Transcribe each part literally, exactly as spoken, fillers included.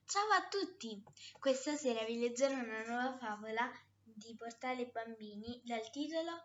Ciao a tutti! Questa sera vi leggerò una nuova favola di Portale Bambini dal titolo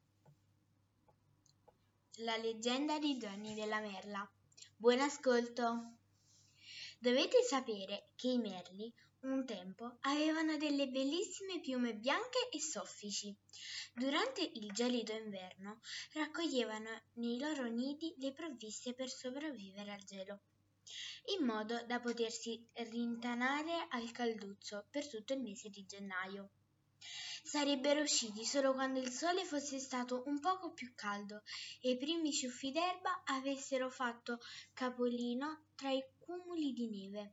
La leggenda di Johnny della Merla. Buon ascolto! Dovete sapere che i merli un tempo avevano delle bellissime piume bianche e soffici. Durante il gelido inverno raccoglievano nei loro nidi le provviste per sopravvivere al gelo, in modo da potersi rintanare al calduccio per tutto il mese di gennaio. Sarebbero usciti solo quando il sole fosse stato un poco più caldo e i primi ciuffi d'erba avessero fatto capolino tra i cumuli di neve.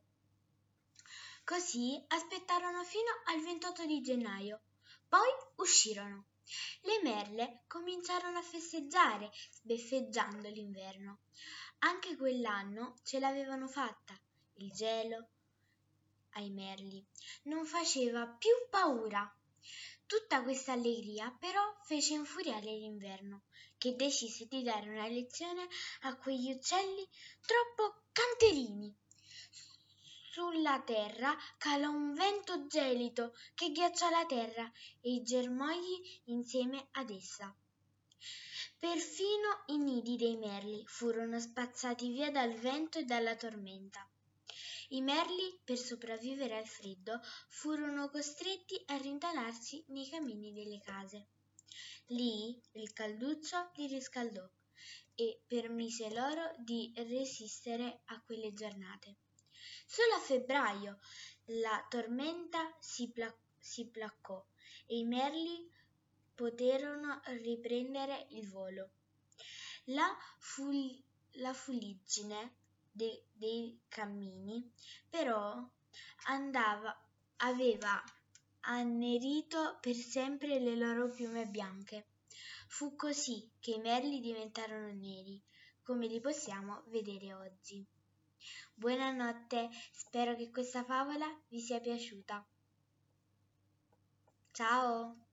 Così aspettarono fino al ventotto di gennaio, poi uscirono. Le merle cominciarono a festeggiare, sbeffeggiando l'inverno. Anche quell'anno ce l'avevano fatta. Il gelo ai merli non faceva più paura. Tutta questa allegria però fece infuriare l'inverno, che decise di dare una lezione a quegli uccelli troppo canterini. Sulla terra calò un vento gelido che ghiacciò la terra e i germogli insieme ad essa. Perfino i nidi dei merli furono spazzati via dal vento e dalla tormenta. I merli, per sopravvivere al freddo, furono costretti a rintanarsi nei camini delle case. Lì il calduccio li riscaldò e permise loro di resistere a quelle giornate. Solo a febbraio la tormenta si, pla- si placò e i merli poterono riprendere il volo. La, ful- la fuliggine de- dei cammini però andava, aveva annerito per sempre le loro piume bianche. Fu così che i merli diventarono neri, come li possiamo vedere oggi. Buonanotte, spero che questa favola vi sia piaciuta. Ciao!